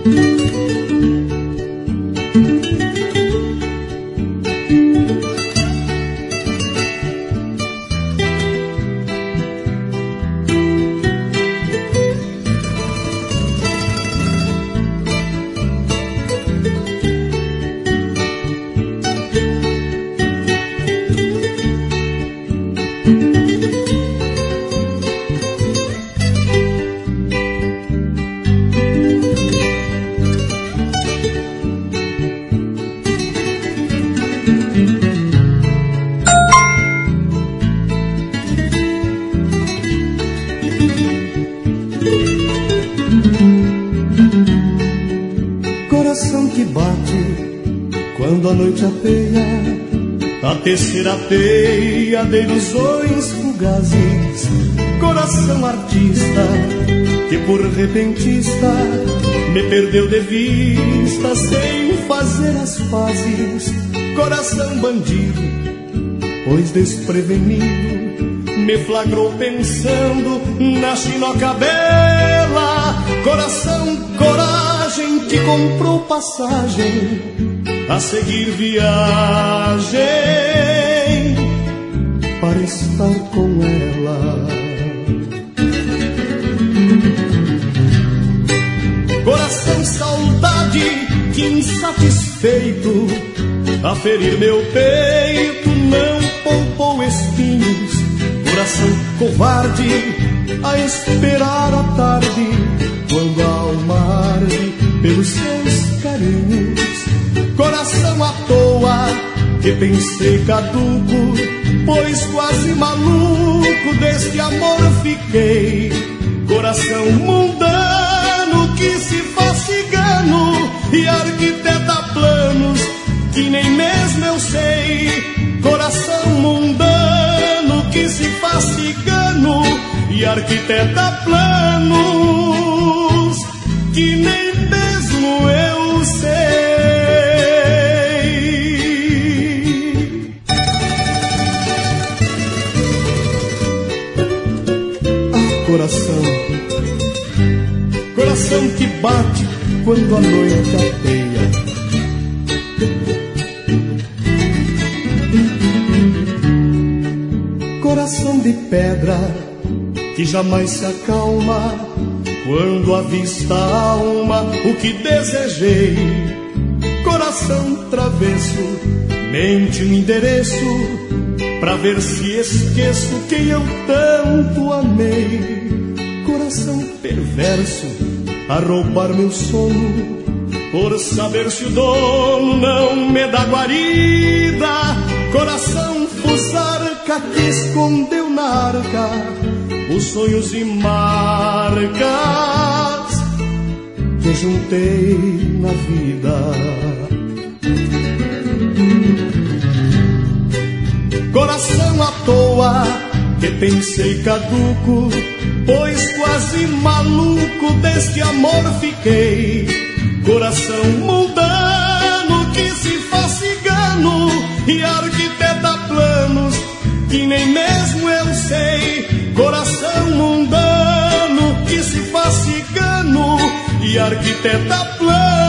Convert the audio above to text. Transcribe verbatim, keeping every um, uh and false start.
Terceira teia de ilusões fugazes, coração artista que por repentista me perdeu de vista sem fazer as pazes. Coração bandido, pois desprevenido me flagrou pensando na chinoca bela. Coração coragem que comprou passagem a seguir viagem para estar com ela. Coração saudade que insatisfeito a ferir meu peito não poupou espinhos. Coração covarde a esperar a tarde quando a alma arde pelos seus carinhos. Coração à toa que pensei caduco, pois quase maluco deste amor fiquei. Coração mundano que se faz cigano e arquiteta planos que nem mesmo eu sei. Coração mundano que se faz cigano e arquiteta planos que nem mesmo eu sei. Coração, coração que bate quando a noite ateia. Coração de pedra que jamais se acalma quando avista a alma o que desejei. Coração travesso, mente o endereço pra ver se esqueço quem eu tanto amei. Coração perverso a roubar meu sono por saber se o dono não me dá guarida. Coração fusarca que escondeu na arca os sonhos e marcas que juntei na vida. Coração à toa que pensei caduco, pois quase maluco deste amor fiquei. Coração mundano que se faz cigano e arquiteta planos que nem mesmo eu sei. Coração mundano que se faz cigano e arquiteta planos